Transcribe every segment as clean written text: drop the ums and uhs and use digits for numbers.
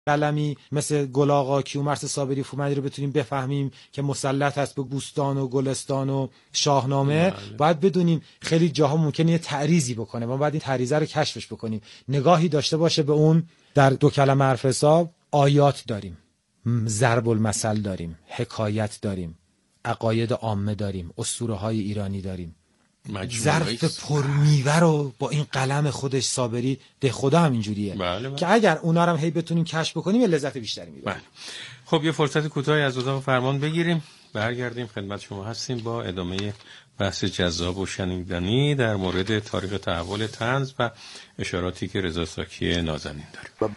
قلمی مثل گل آقا کیومرث صابری فومنی رو بتونیم بفهمیم که مسلط هست به بوستان و گلستان و شاهنامه، باید بدونیم خیلی جاها ممکنه یه تعریضی بکنه، ما باید این تعریضه رو کشفش بکنیم، نگاهی داشته باشه به اون. در دو کلمه حرف حساب آیات داریم، ضرب المثل داریم، حکایت داریم، عقاید عامه داریم، اسطوره‌های ایرانی داریم. ظرف پرمیوه رو با این قلم خودش صابری ده خدا هم اینجوریه که اگر اونا رو هم هی بتونیم کشف بکنیم لذت بیشتری میبریم. خب یه فرصت کوتاهی از اتاق فرمان بگیریم، برگردیم خدمت شما هستیم با ادامه بحث جذاب و شنیدنی در مورد تاریخ تحول طنز و اشاراتی که رضا ساکی نازنین داره.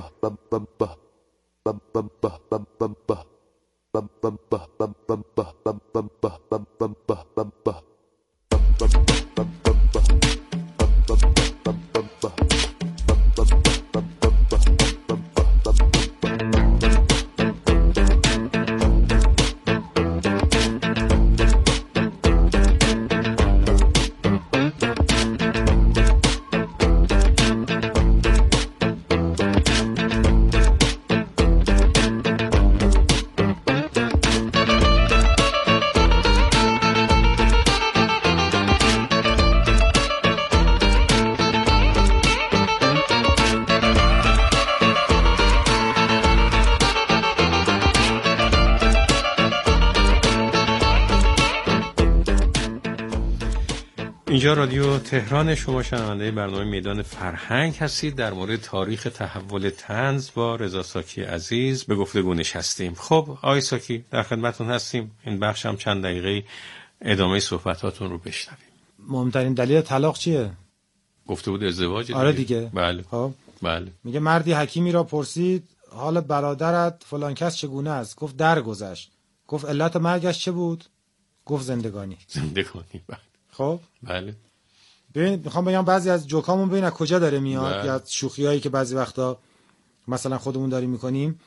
اینجا رادیو تهران، شما شنونده برنامه میدان فرهنگ هستید. در مورد تاریخ تحول طنز با رضا ساکی عزیز به گفتگو نشستیم. خب آقای ساکی در خدمتتون هستیم، این بخش هم چند دقیقه ادامه صحبتاتون رو بشنویم. مهمترین دلیل طلاق چیه؟ گفته بود ازدواج دیگه. آره دیگه. بله. خب بله. میگه مردی حکیمی را پرسید حال برادرت فلان کس چگونه است؟ گفت درگذشت. گفت علت مرگش چه بود؟ گفت زندگانی. زندگانی. بله. خب بله. ببین میخوام بگم بعضی از جوکامون ببین از کجا داره میاد، یا شوخیایی که بعضی وقتا مثلا خودمون داریم میکنیم.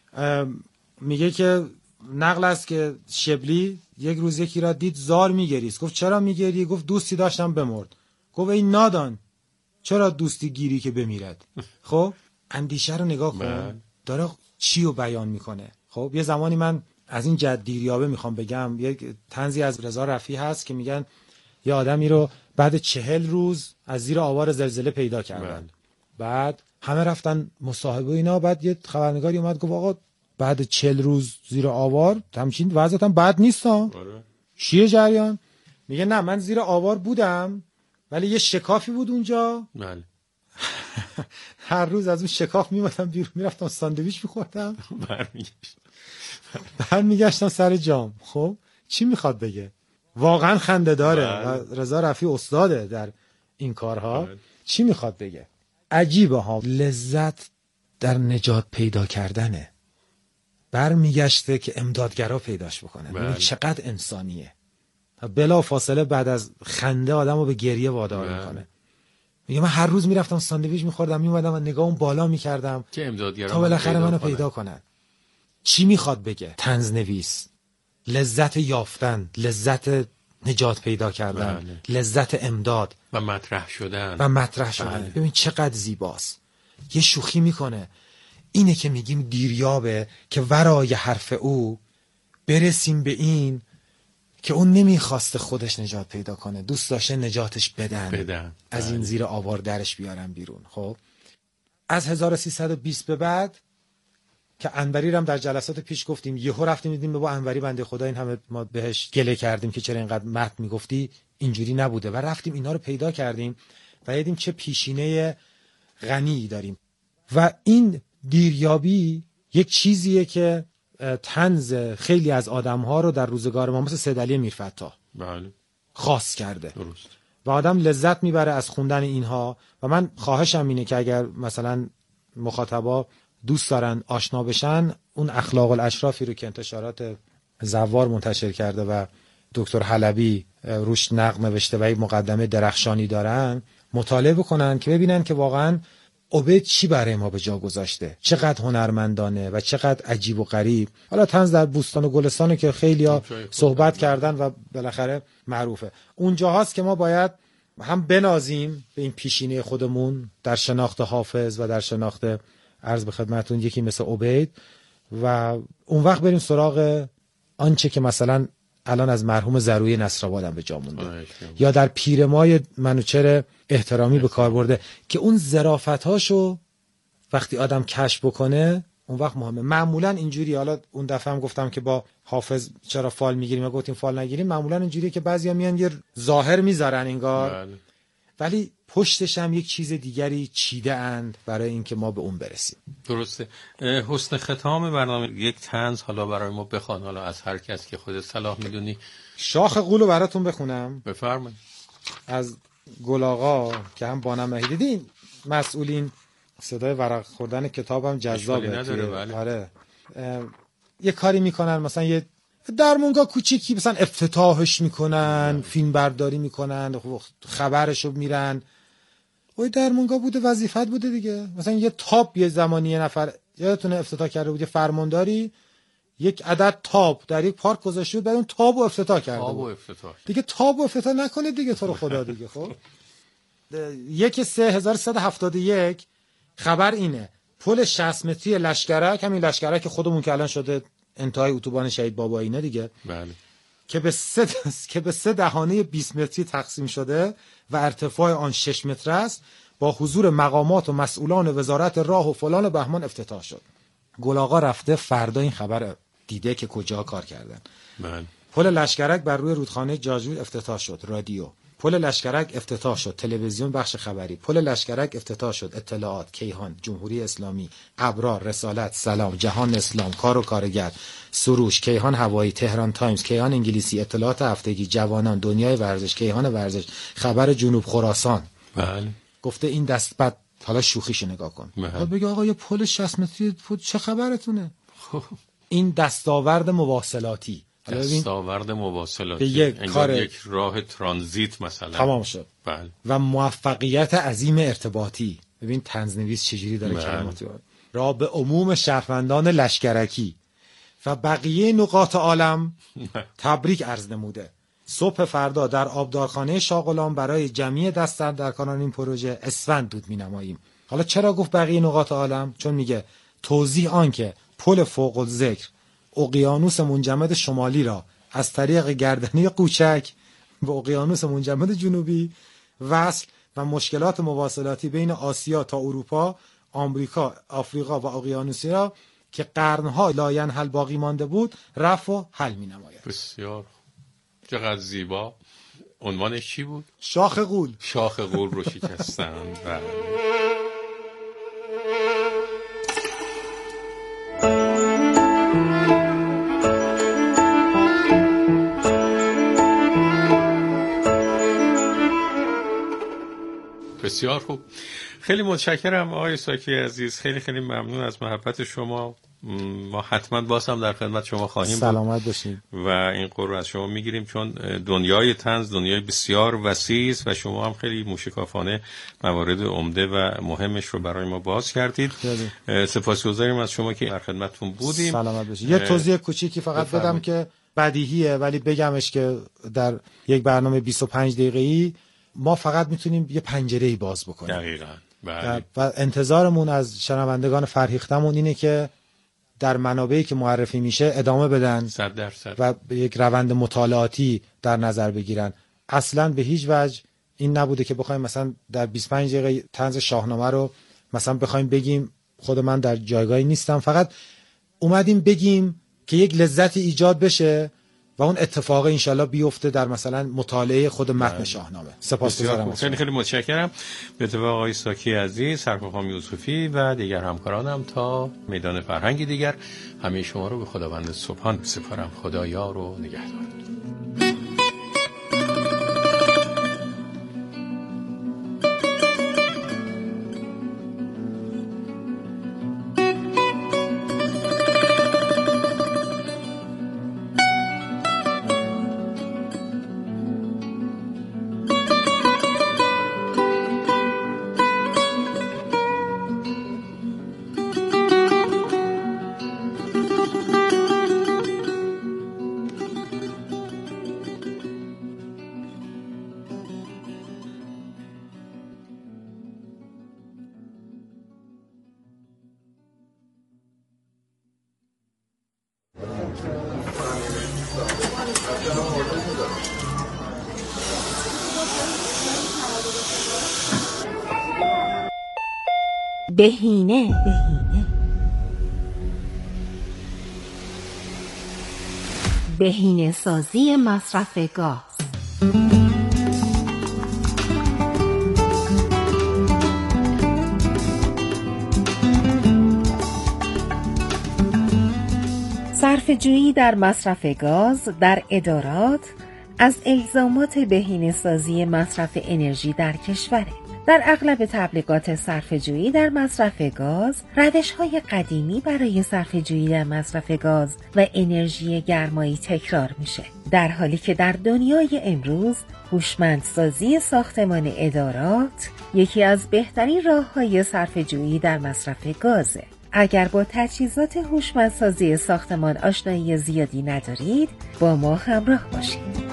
میگه که نقل است که شبلی یک روز یکی را دید زار میگریست. گفت چرا میگری؟ گفت دوستی داشتم بمرد. گفت ای نادان چرا دوستی گیری که بمیرد؟ خب اندیشه رو نگاه کن داره چی رو بیان میکنه. خب یه زمانی من از این جدیریابه میخوام بگم، یک طنزی از رضا رفیع هست که میگن یه آدمی رو بعد 40 روز از زیر آوار زلزله پیدا کردن. بعد همه رفتن مصاحبه اینا، بعد یه خبرنگاری اومد گفت آقا بعد 40 روز زیر آوار همچین وضعیتم بد نیست. چیه جریان؟ میگه نه من زیر آوار بودم ولی یه شکافی بود اونجا. بله. هر روز از اون شکاف میومدم بیرون، میرفتم ساندویچ میخوردم، برمیگشتم سر جام. خب چی میخواد بگه؟ واقعا خنده داره و رضا رفیع استاده در این کارها. چی میخواد بگه؟ عجیبه ها، لذت در نجات پیدا کردنه. برمیگشته که امدادگرا پیداش بکنه. ببین چقدر انسانیه. بلا فاصله بعد از خنده آدمو به گریه وادار میکنه. میگه من هر روز میرفتم ساندویچ میخوردم، میومدم و نگاهم بالا میکردم تا بالاخره منو پیدا کنن. چی میخواد بگه؟ طنز نویس لذت یافتن، لذت نجات پیدا کردن، لذت امداد و مطرح شدن. ببین چقدر زیباست. یه شوخی میکنه، اینه که میگیم دیریابه که ورای حرف او برسیم به این که اون نمیخواسته خودش نجات پیدا کنه، دوست داشته نجاتش بدن. از این زیر آوار درش بیارن بیرون. خب از 1320 به بعد که انوری رو هم در جلسات پیش گفتیم، یهو رفتیم دیدیم بابا انوری بنده خدا این همه ما بهش گله کردیم که چرا اینقدر متن میگفتی، اینجوری نبوده و رفتیم اینا رو پیدا کردیم و دیدیم چه پیشینه غنی داریم. و این دیریابی یک چیزیه که طنز خیلی از آدم‌ها رو در روزگار ما مثل سید علی میرفتاح خاص کرده. درست. و آدم لذت میبره از خوندن اینها. و من خواهشم اینه که اگر مثلا مخاطبا دوست دارن آشنا بشن، اون اخلاق الاشرافی رو که انتشارات زوار منتشر کرده و دکتر حلبی روش نقد نوشته و یک مقدمه درخشانی دارن، مطالعه بکنن که ببینن که واقعا عبید چی برای ما به جا گذاشته، چقدر هنرمندانه و چقدر عجیب و غریب. حالا طنز در بوستان و گلستان که خیلی‌ها صحبت کردن و بالاخره معروفه، اونجا هاست که ما باید هم بنازیم به این پیشینه خودمون در شناخت حافظ و در شناخت عرض به خدمتون، یکی مثل عبید، و اون وقت بریم سراغ آنچه که مثلا الان از مرحوم زروی نصرآباد هم به جا مونده یا در پیرمای منوچهر احترامی به کار برده که اون ظرافت‌هاشو وقتی آدم کشف بکنه اون وقت مهمه. معمولا اینجوری، حالا اون دفعه هم گفتم که با حافظ چرا فال میگیریم و گفتیم فال نگیریم، معمولا اینجوریه که بعضیا میان یه ظاهر میذارن انگار ولی پشتش هم یک چیز دیگری چیده اند برای اینکه ما به اون برسیم. درسته. حسن ختام برنامه یک طنز حالا برای ما بخوان، حالا از هر کس که خودت صلاح میدونی. شاخ غولو براتون بخونم. بفرمایید. از گل آقا که هم بانم مهدی دیدین مسئولین صدای ورق خوردن کتابم جذابه. آره. یه کاری میکنن مثلا یه درمونگاه کوچیکی مثلا افتتاحش میکنن، فیلم برداری میکنن، خبرشو میرن. اوی درمونگاه بوده، وظیفت بوده دیگه. مثلا یه تاپ یه زمانی یه نفر یادتونه افتتاح کرده بود، یه فرمانداری یک عدد تاپ در یک پارک گذاشته بود، بعد اون تاپو افتتاح کرده بود. دیگه تاپو افتتاح نکنید دیگه، تو رو خدا دیگه. خب 1/3/1371 خبر اینه پل 60 متری لشکرک، همین لشکرک که خودمون که الان شده انتهای اتوبان شهید بابایینه دیگه، بله، که به 3 دهانه 20 متری تقسیم شده و ارتفاع آن 6 متر است، با حضور مقامات و مسئولان وزارت راه و فلان و بهمان افتتاح شد. گل آقا رفته فردا این خبر دیده که کجا کار کردن. بله. پل لشکرک بر روی رودخانه جاجور افتتاح شد، رادیو. پل لشکرک افتتاح شد، تلویزیون بخش خبری. پل لشکرک افتتاح شد، اطلاعات، کیهان، جمهوری اسلامی، ابرار، رسالت، سلام، جهان اسلام، کار و کارگر، سروش، کیهان هوایی، تهران تایمز، کیهان انگلیسی، اطلاعات هفتگی، جوانان، دنیای ورزش، کیهان ورزش، خبر جنوب خراسان. بله. گفته این دست بعد حالا شوخیشو نگاه کن. بعد بگه آقا یه پل 60 متری چه خبرتونه؟ این دستاورد مواصلاتی. دستاورد مواصلاتی به یک راه ترانزیت مثلا تمام شد. بله. و موفقیت عظیم ارتباطی. ببین طنزنویس چجوری داره کلمات را به عموم شهروندان لشکرکی و بقیه نقاط عالم تبریک عرض نموده. صبح فردا در آبدارخانه شاغلان برای جمعی دست‌اندرکاران این پروژه اسفند دود می‌نماییم. حالا چرا گفت بقیه نقاط عالم؟ چون میگه توضیح آن که پل فوق الذکر اقیانوس منجمد شمالی را از طریق گردنه قوچک به اقیانوس منجمد جنوبی وصل و مشکلات مواصلاتی بین آسیا تا اروپا، آمریکا، آفریقا و اقیانوسی را که قرنها لاینحل باقی مانده بود رفع و حل می‌نماید. بسیار چقدر زیبا. عنوانش چی بود؟ شاخ غول. شاخ غول رو شکستن. بسیار خوب. خیلی متشکرم آقای ساکی عزیز، خیلی خیلی ممنون از محبت شما. ما حتما باز هم در خدمت شما خواهیم سلامت باشید و این قول رو از شما میگیریم، چون دنیای طنز دنیای بسیار وسیع است و شما هم خیلی موشکافانه موارد عمده و مهمش رو برای ما باز کردید. سپاسگزاریم از شما که در خدمتتون بودیم. سلامت باشید. یه توضیح کوچیکی فقط بدم که بدیهیه ولی بگمش که در یک برنامه 25 دقیقه‌ای ما فقط میتونیم یه پنجره‌ای باز بکنیم. دقیقاً. بله. و انتظارمون از شنوندگان فرهیختمون اینه که در منابعی که معرفی میشه ادامه بدن 100% و به یک روند مطالعاتی در نظر بگیرن. اصلا به هیچ وجه این نبوده که بخوایم مثلا در 25 دقیقه طنز شاهنامه رو مثلا بخوایم بگیم. خود من در جایگاهی نیستم، فقط اومدیم بگیم که یک لذتی ایجاد بشه و اون اتفاق انشالله بیفته در مثلا مطالعه خود متن شاهنامه. سپاسگزارم. خیلی خیلی متشکرم. به اتفاق آقای ساکی عزیز، سرکارخانم یوسفی و دیگر همکارانم تا میدان فرهنگی دیگر، همه شما رو به خداوند سبحان سپارم. خدا یار و نگهدار. بهینه سازی مصرف گاز. صرفه‌جویی در مصرف گاز در ادارات از الزامات بهینه‌سازی مصرف انرژی در کشوره. در اغلب تبلیغات صرفه‌جویی در مصرف گاز، روش‌های قدیمی برای صرفه‌جویی در مصرف گاز و انرژی گرمایی تکرار میشه، در حالی که در دنیای امروز هوشمندسازی ساختمان ادارات یکی از بهترین راه‌های صرفه‌جویی در مصرف گازه. اگر با تجهیزات هوشمندسازی ساختمان آشنایی زیادی ندارید، با ما همراه باشید.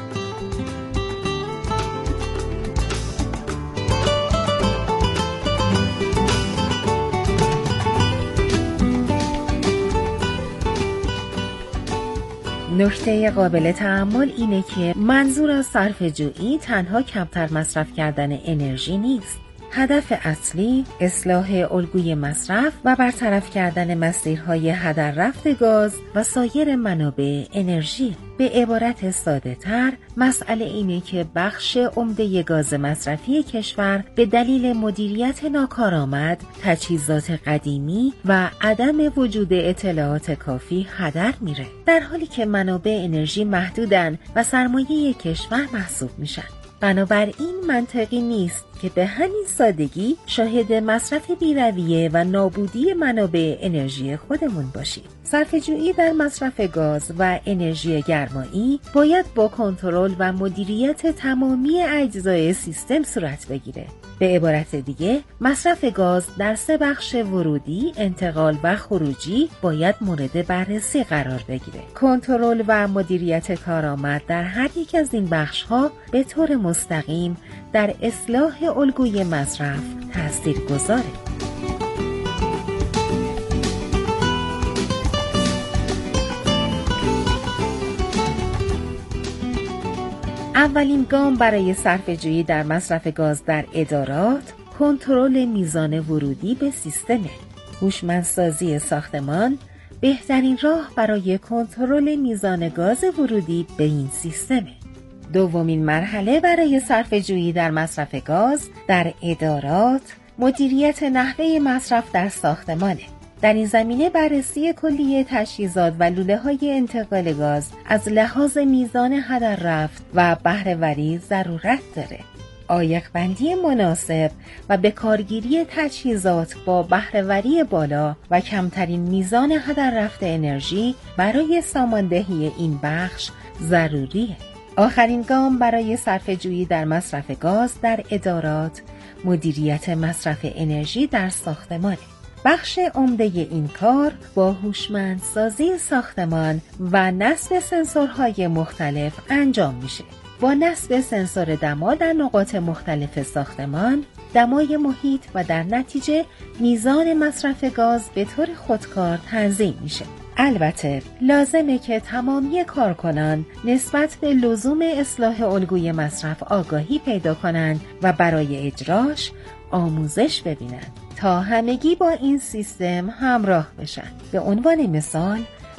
نکته قابل تأمل اینه که منظور از صرفه‌جویی تنها کمتر مصرف کردن انرژی نیست. هدف اصلی اصلاح الگوی مصرف و برطرف کردن مسیرهای هدر رفت گاز و سایر منابع انرژی. به عبارت ساده تر، مسئله اینه که بخش عمده گاز مصرفی کشور به دلیل مدیریت ناکارآمد، تجهیزات قدیمی و عدم وجود اطلاعات کافی هدر میره، در حالی که منابع انرژی محدودن و سرمایه کشور محسوب میشن. بنابراین منطقی نیست که به همین سادگی شاهد مصرف بی‌رویه و نابودی منابع انرژی خودمون باشیم. صرفه‌جویی در مصرف گاز و انرژی گرمایی باید با کنترل و مدیریت تمامی اجزای سیستم صورت بگیره. به عبارت دیگه، مصرف گاز در 3 بخش ورودی، انتقال و خروجی باید مورد بررسی قرار بگیره. کنترل و مدیریت کارآمد در هر یک از این بخش‌ها به طور مستقیم در اصلاح الگوی مصرف تاثیرگذاره. اولین گام برای صرفه‌جویی در مصرف گاز در ادارات، کنترل میزان ورودی به سیستمه. هوشمندسازی ساختمان بهترین راه برای کنترل میزان گاز ورودی به این سیستمه. دومین مرحله برای صرفه‌جویی در مصرف گاز در ادارات، مدیریت نحوه مصرف در ساختمانه. در این زمینه بررسی کلیه تجهیزات و لوله‌های انتقال گاز از لحاظ میزان هدر رفت و بهره‌وری ضرورت داره. عایق‌بندی مناسب و به کارگیری تجهیزات با بهره‌وری بالا و کمترین میزان هدر رفت انرژی برای ساماندهی این بخش ضروریه. آخرین گام برای صرفه‌جویی در مصرف گاز در ادارات، مدیریت مصرف انرژی در ساختمانه. بخش عمده این کار با هوشمندسازی ساختمان و نصب سنسورهای مختلف انجام میشه. با نصب سنسور دما در نقاط مختلف ساختمان، دمای محیط و در نتیجه میزان مصرف گاز به طور خودکار تنظیم میشه. البته لازمه که تمامی کارکنان نسبت به لزوم اصلاح الگوی مصرف آگاهی پیدا کنند و برای اجراش آموزش ببینند تا همگی با این سیستم همراه بشن. به عنوان مثال،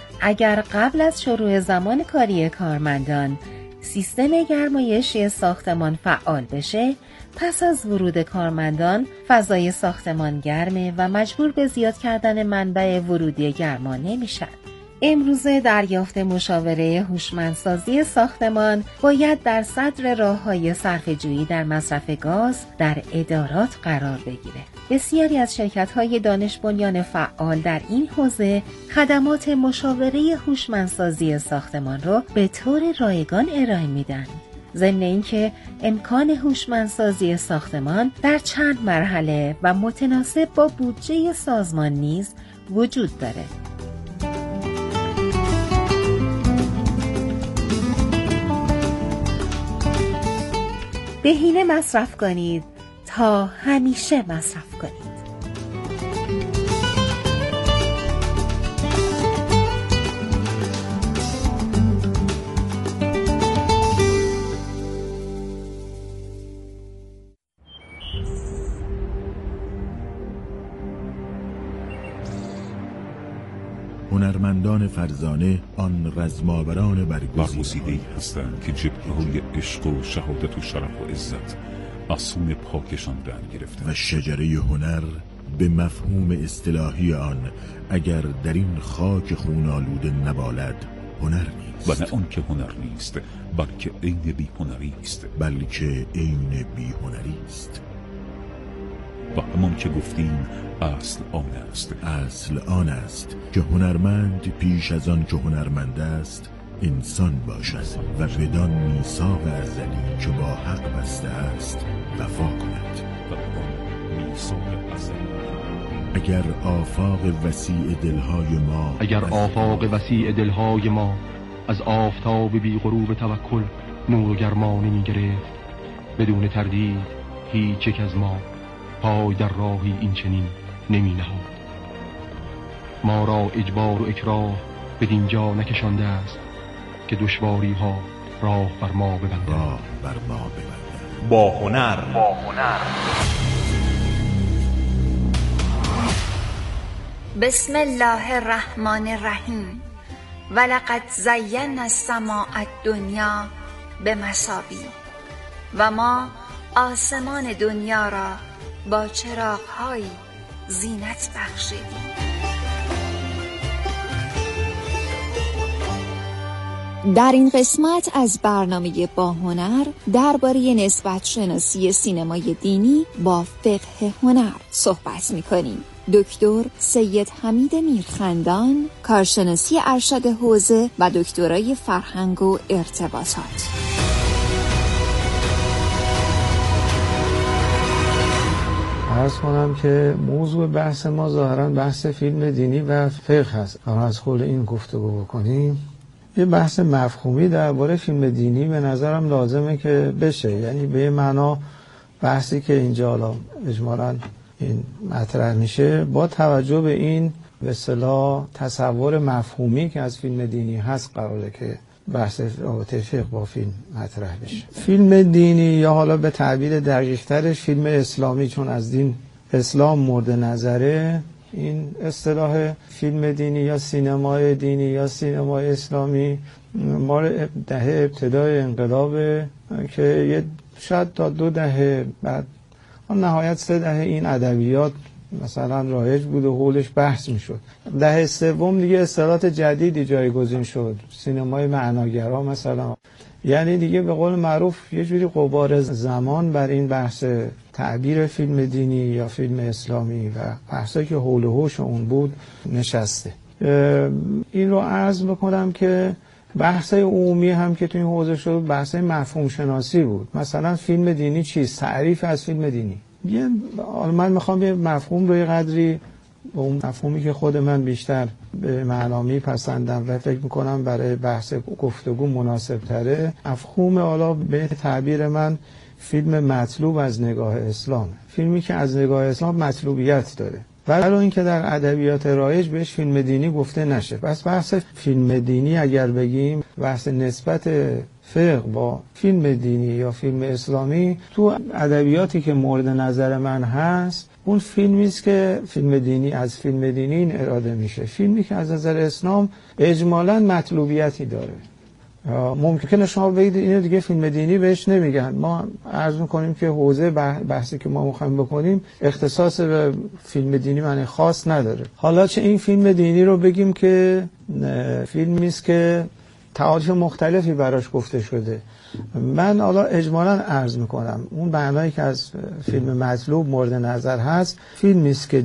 اگر قبل از شروع زمان کاری کارمندان سیستم گرمایشی ساختمان فعال بشه، پس از ورود کارمندان فضای ساختمان گرمه و مجبور به زیاد کردن منبع ورودی گرما نمیشن. امروزه دریافت مشاوره هوشمندسازی ساختمان باید در صدر راه‌های صرفه‌جویی در مصرف گاز در ادارات قرار بگیره. بسیاری از شرکت‌های دانش بنیان فعال در این حوزه خدمات مشاوره هوشمندسازی ساختمان را به طور رایگان ارائه میدن. ضمن اینکه امکان هوشمندسازی ساختمان در چند مرحله و متناسب با بودجه سازمان نیز وجود داره. بهینه مصرف کنید تا همیشه مصرف کنید. هنرمندان فرزانه آن رزماوران برگزیده‌ای هستند که جبهه‌های عشق و شهادت و شرف و عزت اصول پاکشان رنگ گرفته و شجره هنر به مفهوم اصطلاحی آن اگر در این خاک خونالوده نبالد هنر نیست. و نه آن که هنر نیست بلکه عین بی هنری است. بلکه عین بی هنری است. و همان که گفتیم اصل آن است. اصل آن است که هنرمند پیش از آن که هنرمند است انسان باشد و بدان میثاق ازلی که با حق بسته است وفا کند. و آن میثاق ازلی اگر آفاق وسیع دلهای ما از آفتاب بی غروب توکل نور و گرمانی می گرفت، بدون تردید هیچ یک از ما پای در راهی این چنین نمی نهاد. ما را اجبار و اکراه بدین جا نکشانده است که دشواری ها راه بر ما ببندند. با هنر. بسم الله الرحمن الرحیم. ولقد زینا السماء الدنیا بمصابیح و ما آسمان دنیا را با چراغ‌هایی زینت بخشیدیم. در این قسمت از برنامه با هنر درباره نسبت شناسی سینمای دینی با فقه هنر صحبت می‌کنیم. دکتر سید حمید میرخندان، کارشناسی ارشد حوزه و دکترای فرهنگ و ارتباطات. عرض کنم که موضوع بحث ما ظاهراً بحث فیلم دینی و فقه هست. اما از خود این گفتگو بکنیم، یه بحث مفهومی درباره فیلم دینی به نظرم لازمه که بشه. یعنی به معنا بحثی که اینجا حالا اجمالاً این مطرح میشه با توجه به این به اصطلاح تصور مفهومی که از فیلم دینی هست قراره که بحث رابطه فقه با فیلم مطرح بشه. فیلم دینی یا حالا به تعبیر دقیق ترش فیلم اسلامی، چون از دین اسلام مورد نظره، این اصطلاح فیلم دینی یا سینمای دینی یا سینمای اسلامی مال دهه ابتدای انقلاب که یه شاید تا 2 دهه بعد نهایت 3 دهه این ادبیات مثلا رایج بود و حولش بحث میشد. دهه سوم دیگه اصطلاحات جدیدی جایگزین شد، سینمای معناگرا مثلا. یعنی دیگه به قول معروف یه جوری غبار زمان بر این بحث تعبیر فیلم دینی یا فیلم اسلامی و بحثایی که حول و حوش اون بود نشسته. این رو عرض بکنم که بحثای عمومی هم که تو این حوزه شد بحثای مفهوم شناسی بود. مثلا فیلم دینی چیست؟ تعریف از فیلم دینی. من میخوام یه مفهوم رو یه قدری به اون مفهومی که خود من بیشتر به معنا میپسندم و فکر میکنم برای بحث گفتگو مناسب تره، مفهوم حالا به تعبیر من فیلم مطلوب از نگاه اسلام، فیلمی که از نگاه اسلام مطلوبیت داره، ولی اینکه در ادبیات رایج بهش فیلم دینی گفته نشه. پس بحث فیلم دینی اگر بگیم بحث نسبت فقه با فیلم دینی یا فیلم اسلامی تو ادبیاتی که مورد نظر من هست، اون فیلمی است که فیلم دینی از فیلم دینی این اراده میشه، فیلمی که از نظر اسلام اجمالاً مطلوبیتی داره. ممکنه شما بگید اینو دیگه فیلم دینی بهش نمیگن. ما عرض میکنیم که حوزه بحثی که ما میخوایم بکنیم اختصاص به فیلم دینی معنی خاص نداره. حالا چه این فیلم دینی رو بگیم که فیلمی است که تعاریف مختلفی براش گفته شده، من حالا اجمالاً عرض میکنم اون معنایی که از فیلم مطلوب مورد نظر هست فیلمی است که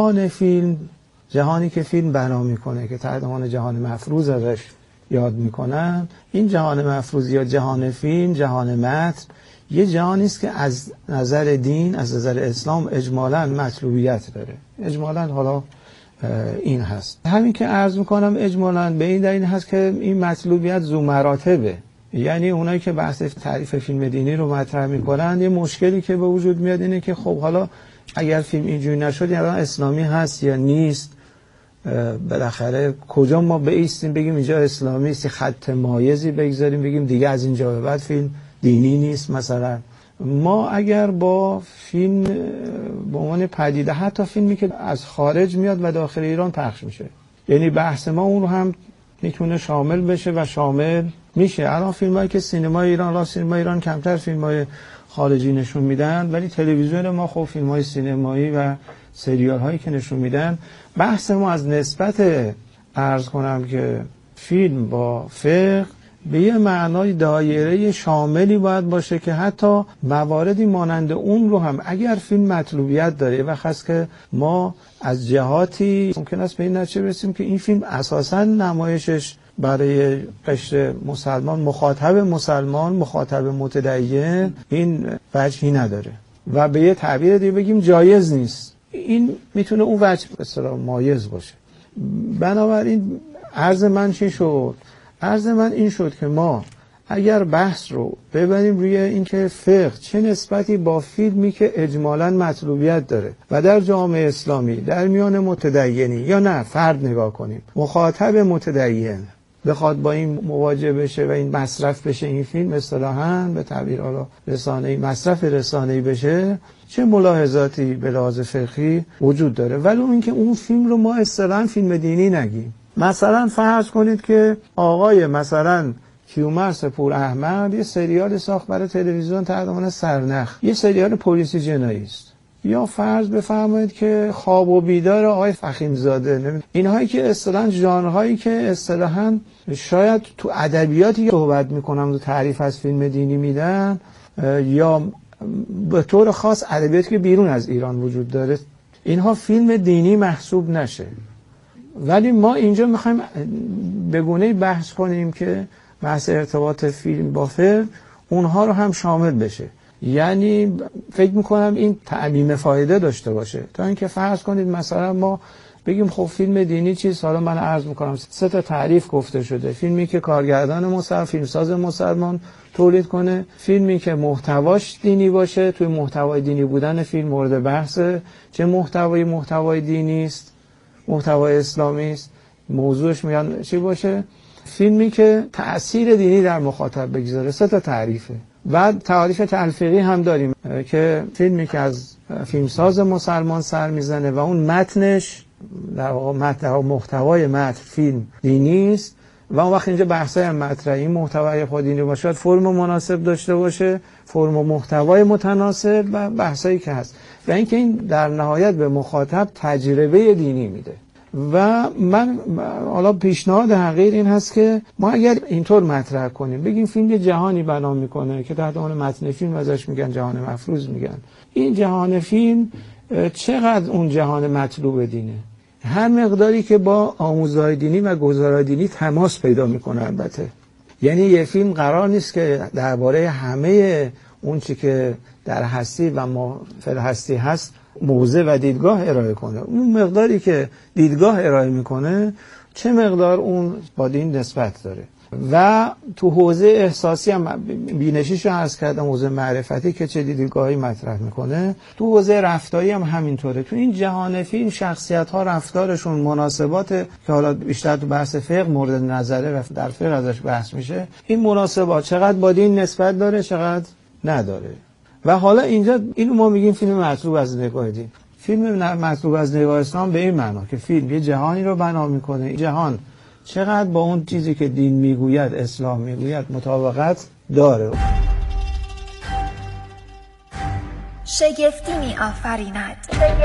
جهانی که فیلم بنا میکنه که تحت عنوان جهان مفروض ازش یاد میکنن، این جهان مفروض یا جهان فیلم، جهان متن، یه جهانی است که از نظر دین، از نظر اسلام اجمالاً مطلوبیت داره. اجمالاً حالا این هست. همین که عرض میکنم اجمالاً به این دلیل هست که این مطلوبیت ذو مراتبه. یعنی اونایی که بحث تعریف فیلم دینی رو مطرح میکنن، یه مشکلی که به وجود میاد اینه که خب حالا اگر فیلم اینجوری نشد یعنی اسلامی هست یا نیست؟ بالاخره کجا ما بایستیم بگیم اینجا اسلامی است، خط مایزی بگذاریم بگیم دیگه از اینجا به بعد فیلم دینی نیست؟ مثلا ما اگر با فیلم به عنوان پدیده، حتی فیلمی که از خارج میاد و داخل ایران پخش میشه، یعنی بحث ما اون رو هم میتونه شامل بشه و شامل میشه. الان فیلمایی که سینمای ایران، سینمای ایران کمتر فیلمای خارجی نشون میدن، ولی تلویزیون ما خب فیلمای سینمایی و سریال هایی که نشون میدن، بحث ما از نسبت عرض کنم که فیلم با فقه به یه معنای دایره شاملی باید باشه که حتی مواردی مانند اون رو هم اگر فیلم مطلوبیت داره و خاص که ما از جهاتی ممکن است به این نتیجه برسیم که این فیلم اساساً نمایشش برای قشر مسلمان، مخاطب متدین این وجهی نداره و به یه تعبیر دیگه بگیم جایز نیست. این میتونه اون وجه به اصطلاح مایز باشه. بنابراین عرض من چی شد؟ عرض من این شد که ما اگر بحث رو ببریم روی اینکه فقه چه نسبتی با فیلمی که اجمالاً مطلوبیت داره و در جامعه اسلامی در میان متدینی یا نه فرد نگاه کنیم، مخاطب متدین بخواد با این مواجه بشه و این مصرف بشه، این فیلم اصطلاحاً به تعبیر حالا رسانه‌ای مصرف رسانه‌ای بشه، چه ملاحظاتی به لحاظ فقهی وجود داره. ولی اینکه اون فیلم رو ما اصطلاحاً فیلم دینی نگیم. مثلا فرض کنید که آقای مثلا کیومرث پور احمد یه سریال ساخت برای تلویزیون تحت عنوان سرنخ، یه سریال پلیسی جنایی است. یا فرض بفرمایید که خواب و بیدار آقای فخیمزاده، اینهایی که اصطلاحاً ژانرهایی که اصطلاحاً شاید تو ادبیاتی صحبت میکنم و تعریف از فیلم دینی میدن، یا به طور خاص ادبیاتی که بیرون از ایران وجود داره، اینها فیلم دینی محسوب نشه. ولی ما اینجا میخوایم به گونه‌ای بحث کنیم که بحث ارتباط فیلم با فقه اونها رو هم شامل بشه. یعنی فکر میکنم این تعمیم فایده داشته باشه، تا اینکه فرض کنید مثلا ما بگیم خب فیلم دینی چیست. حالا من عرض میکنم 3 تا تعریف گفته شده: فیلمی که کارگردان مسلمان، فیلمساز مسلمان تولید کنه، فیلمی که محتواش دینی باشه، توی محتوای دینی بودن فیلم مورد بحثه، چه محتوای دینی است، محتوای اسلامی است، موضوعش میگن چی باشه، فیلمی که تأثیر دینی در مخاطب بگذاره. 3 تا تعریفه. بعد تعریف تلفیقی هم داریم که فیلمی که از فیلمساز مسلمان سر میزنه و اون متنش در واقع محتوای متن فیلم دینی است و اون وقت اینجا بحثای مطرحه، این محتوای خود دینی باشه، فرم مناسب داشته باشه، فرم و محتوای متناسب و بحثایی که هست، و اینکه این در نهایت به مخاطب تجربه دینی میده. و من حالا پیشنهاد حقیر این هست که ما اگر اینطور مطرح کنیم، بگیم فیلم یه جهانی بنا میکنه که تحت عنوان متن فیلم ازش میگن جهان مفروض میگن، این جهان فیلم چقدر اون جهان مطلوب دینه؟ هر مقداری که با آموزهای دینی و گزارهای دینی تماس پیدا میکنه. البته یعنی یه فیلم قرار نیست که درباره همه اون چی که در هستی و ما فل هستی هست موضع و دیدگاه ارائه کنه. اون مقداری که دیدگاه ارائه میکنه چه مقدار اون با دین نسبت داره. و تو حوزه احساسی هم بینشیشو عرض کردم، حوزه معرفتی که چه دیدگاهی مطرح میکنه، تو حوزه رفتاری هم همینطوره. تو این جهان فیلم شخصیت ها رفتارشون، مناسبات که حالا بیشتر تو بحث فقه مورد نظره و در فقه ازش بحث میشه، این مناسبات چقدر با دین نسبت داره چقدر نداره. و حالا اینجا اینو ما میگیم فیلم مطلوب از نگاه دین. فیلم مطلوب از نگاه اسلام به این معنا که فیلم یه جهانی رو بنا میکنه، این جهان چقدر با اون چیزی که دین میگوید، اسلام میگوید مطابقت داره. شگفتی می آفریند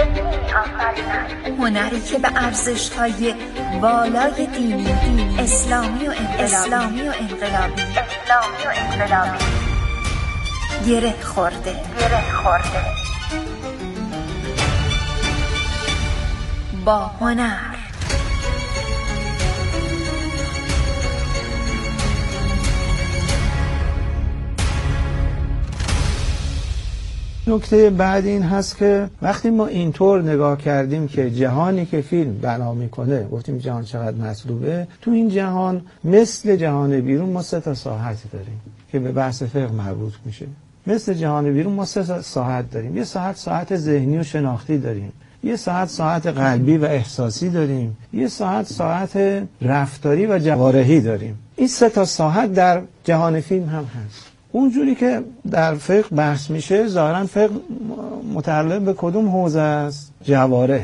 هنری که به ارزش‌های والای دینی، اسلامی و انقلابی گره خورده. با هنر. نکته بعد این هست که وقتی ما اینطور نگاه کردیم که جهانی که فیلم بنا میکنه، گفتیم جهان چقدر مطلوبه، تو این جهان مثل جهان بیرون ما 3 تا ساحت داریم که به بحث فقه مربوط میشه. مثل جهان بیرون ما 3 ساحت داریم. یه ساحت ذهنی و شناختی داریم، یه ساحت قلبی و احساسی داریم، یه ساحت رفتاری و جوارحی داریم. این 3 تا ساحت در جهان فیلم هم هست. اونجوری که در فقه بحث میشه، ظاهرا فقه متعلق به کدوم حوزه است؟ جوارحه.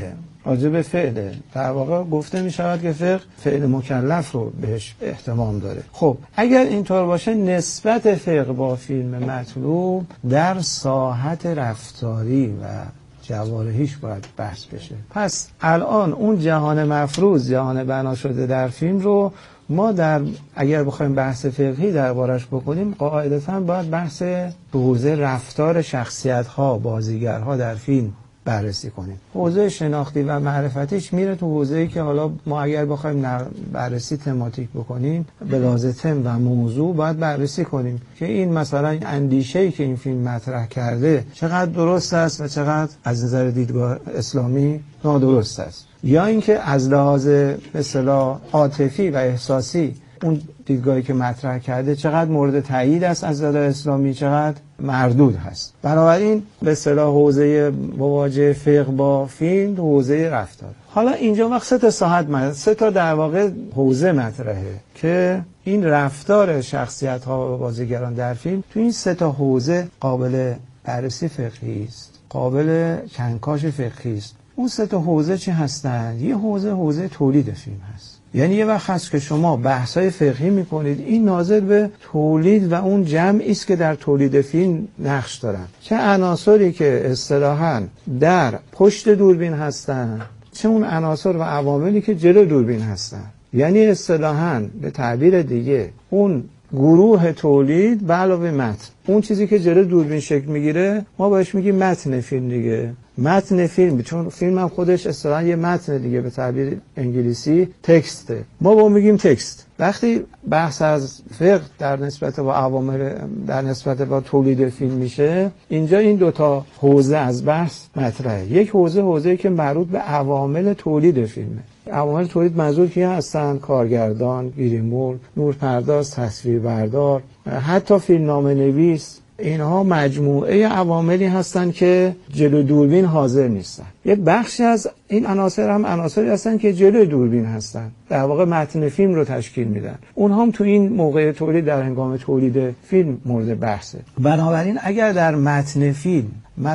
راجع به فعله. در واقع گفته می شود که فقه فعل مکلف رو بهش اهتمام داره. خب اگر اینطور باشه نسبت فقه با فیلم مطلوب در ساحت رفتاری و جوارحیش باید بحث بشه. پس الان اون جهان مفروض، جهان بنا شده در فیلم رو ما اگر بخوایم بحث فقهی دربارش بکنیم قاعدتاً باید بحث حوزه رفتار شخصیت‌ها، بازیگرها در فیلم بررسی کنیم. حوزه شناختی و معرفتیش میره تو حوزه‌ای که حالا ما اگر بخوایم بررسی تماتیک بکنیم به لحاظ تم و موضوع باید بررسی کنیم که این مثلا اندیشه‌ای که این فیلم مطرح کرده چقدر درست است و چقدر از نظر دیدگاه اسلامی نادرست است، یا اینکه از لحاظ به اصطلاح عاطفی و احساسی اون دیدگاهی که مطرح کرده چقدر مورد تایید است از نظر اسلامی، چقدر مردود هست. بنابراین به اصطلاح حوزه مواجهه فقه با فیلم حوزه رفتار. حالا اینجا وقت سه تا در واقع حوزه مطرحه که این رفتار شخصیت ها و بازیگران در فیلم تو این سه تا حوزه قابل بررسی فقهی است، قابل کنکاش فقهی است. اون سه تا حوزه چی هستند؟ یه حوزه تولید فیلم هست. یعنی یه وقت هست که شما بحث‌های فقهی می‌کنید، این ناظر به تولید و اون جمعی است که در تولید فیلم نقش دارن، چه عناصری که اصطلاحاً در پشت دوربین هستن، چه اون عناصر و عواملی که جلو دوربین هستن. یعنی اصطلاحاً به تعبیر دیگه اون گروه تولید به علاوه متن، اون چیزی که جلو دوربین شکل میگیره ما بهش میگیم متن فیلم دیگه. متن فیلم، چون فیلم هم خودش اصطلاحاً یه متن دیگه، به تعبیر انگلیسی تکسته، ما با میگیم تکست. وقتی بحث از فقه در نسبت با عوامل در نسبت با تولید فیلم میشه، اینجا این دوتا حوزه از بحث مطرحه. یک حوزه‌ای که مربوط به عوامل تولید فیلمه. عوامل تولید منظور کی هستن؟ کارگردان، گریمول، نورپرداز، تصویربردار، حتی فیلمنامه نویس. اینها مجموعه عواملی هستن که جلو دوربین حاضر نیستن. یه بخشی از این عناصر هم عناصری هستن که جلوی دوربین هستن، در واقع متن فیلم رو تشکیل میدن. اونها هم تو این موقع تولید، در هنگام تولید فیلم مورد بحثه. بنابراین اگر در متن فیلم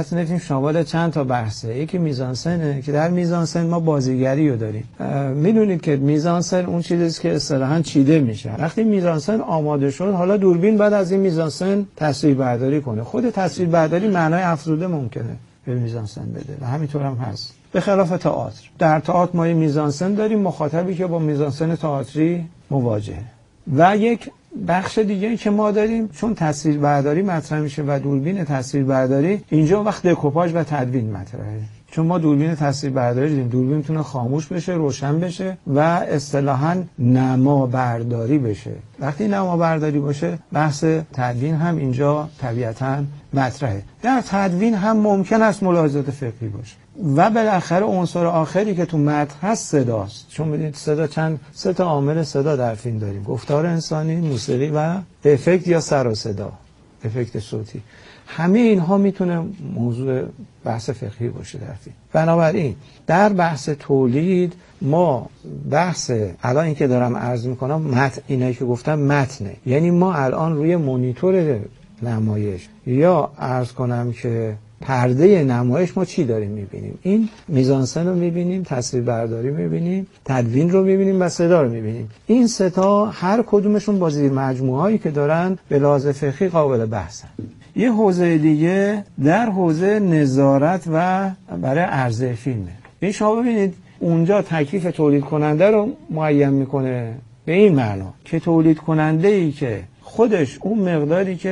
شامل چند تا بحثه، یکی میزانسنه که در میزانسن ما بازیگری رو داریم. میدونید که میزانسن اون چیزیه که اصطلاحاً چیده میشه. وقتی میزانسن آماده شد، حالا دوربین بعد از این میزانسن تصویربرداری کنه. خود تصویربرداری معنای افزوده ممکنه به میزانسن بده و همینطور هم هست. به خلاف تئاتر، در تئاتر ما میزانسن داریم، مخاطبی که با میزانسن تئاتری مواجهه. و یک بخش دیگه که ما داریم، چون تصویربرداری مطرح میشه و دوربین تصویربرداری، اینجا وقت دکوپاژ و تدوین مطرحه. چون ما دوربین تصویربرداری داریم، دوربین میتونه خاموش بشه، روشن بشه و اصطلاحاً نمابرداری بشه. وقتی نمابرداری باشه، بحث تدوین هم اینجا طبیعتاً مطرحه. در تدوین هم ممکن است ملاحظات فقهی باشه. و بالاخره عنصر آخری که تو متن هست صداست. چون می‌دونید صدا سه تا عامل صدا در فیلم داریم: گفتار انسانی، موسیقی و افکت یا سر و صدا، افکت صوتی. همه اینها میتونه موضوع بحث فقهی باشه در فیلم. بنابراین در بحث تولید ما بحث الان این که دارم عرض میکنم متن، اینایی که گفتم متنه. یعنی ما الان روی مانیتور نمایش یا عرض کنم که پرده نمایش ما چی داریم میبینیم؟ این میزانسن رو میبینیم، تصویربرداری میبینیم، تدوین رو میبینیم و صدا رو میبینیم. این سه تا هر کدومشون با زیر مجموعه‌ای که دارن به لحاظ فقهی قابل بحثن. یه حوزه دیگه در حوزه نظارت و برای عرضه فیلمه. این شما ببینید اونجا تکلیف تولید کننده رو معین میکنه به این معنا که تولید کننده ای که خودش اون مقداری که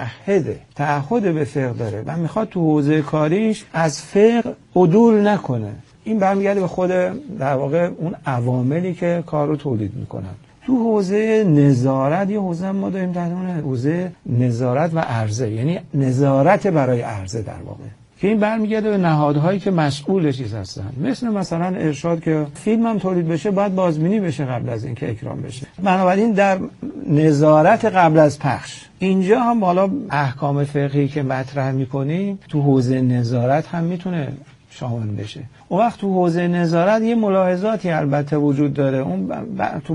تعهد به فقه داره و میخواد تو حوزه کاریش از فقه عدول نکنه، این برمیگرده به خود در واقع اون عواملی که کار رو تولید میکنن. تو حوزه نظارت یه حوزه ما داریم در اون حوزه نظارت و عرضه، یعنی نظارت برای عرضه در واقع، که این برمیگرده به نهادهایی که مسئول چیز هستن. مثلا ارشاد که فیلم هم تولید بشه باید بازبینی بشه قبل از اینکه اکرام بشه. بنابراین در نظارت قبل از پخش اینجا هم بالا احکام فقهی که مطرح می‌کنیم تو حوزه نظارت هم میتونه شامل بشه. اون وقت تو حوزه نظارت یه ملاحظاتی البته وجود داره. اون تو